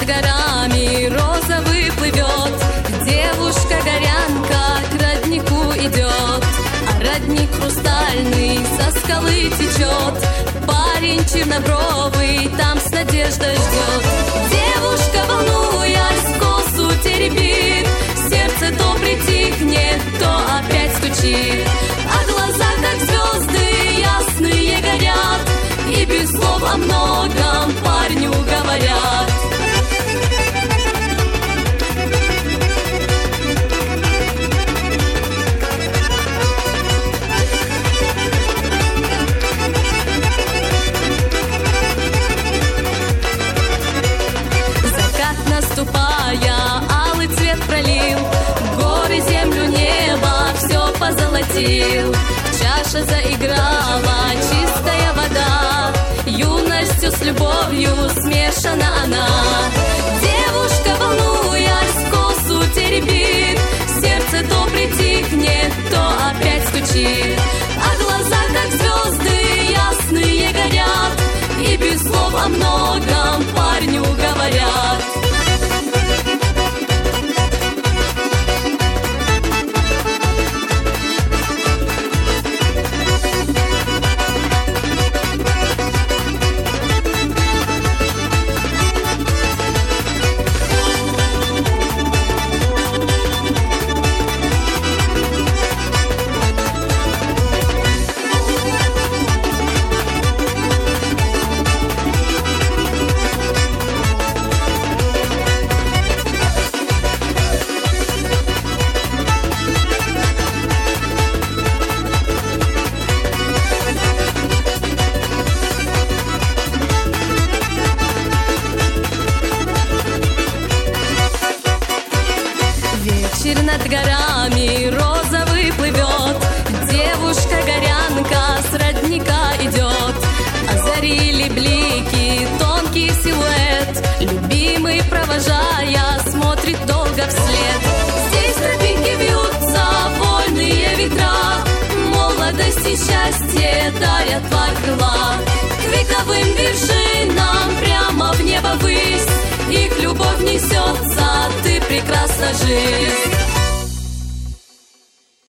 горами розовый плывет, девушка-горянка к роднику идет, а родник хрустальный со скалы течет. Парень чернобровый там с надеждой ждет. Девушка, волнуясь, косу теребит, сердце то притихнет, то опять стучит, а глаза, как звезды, ясные горят, и без слов о многом парню говорят. Закат наступая, алый цвет пролил, горы, землю, небо все позолотил. Чаша заиграла, чистая вода, юностью с любовью смешана она. Девушка, волнуясь, косу теребит, сердце то притихнет, то опять стучит, а глаза, как звезды, ясные горят, и без слов о многом парню говорят. Вечер над горами розовый плывет, девушка-горянка с родника идет, озарили блики тонкий силуэт, любимый, провожая, смотрит долго вслед. Здесь тропинки вьются, вольные ветра, молодость и счастье дарят два крыла. К вековым вершинам прямо в небо ввысь их любовь несется, ты прекрасна, жизнь.